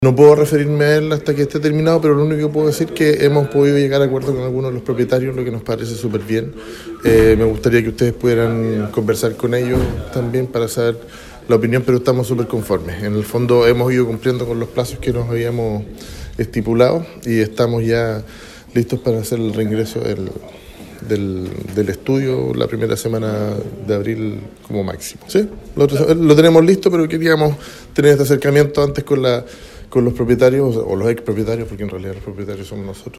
No puedo referirme a él hasta que esté terminado, pero lo único que puedo decir es que hemos podido llegar a acuerdo con algunos de los propietarios, lo que nos parece súper bien. Me gustaría que ustedes pudieran conversar con ellos también para saber la opinión, pero estamos súper conformes. En el fondo hemos ido cumpliendo con los plazos que nos habíamos estipulado y estamos ya listos para hacer el reingreso del estudio la primera semana de abril como máximo. ¿Sí? Lo tenemos listo, pero queríamos tener este acercamiento antes con los propietarios o los expropietarios, porque en realidad los propietarios somos nosotros.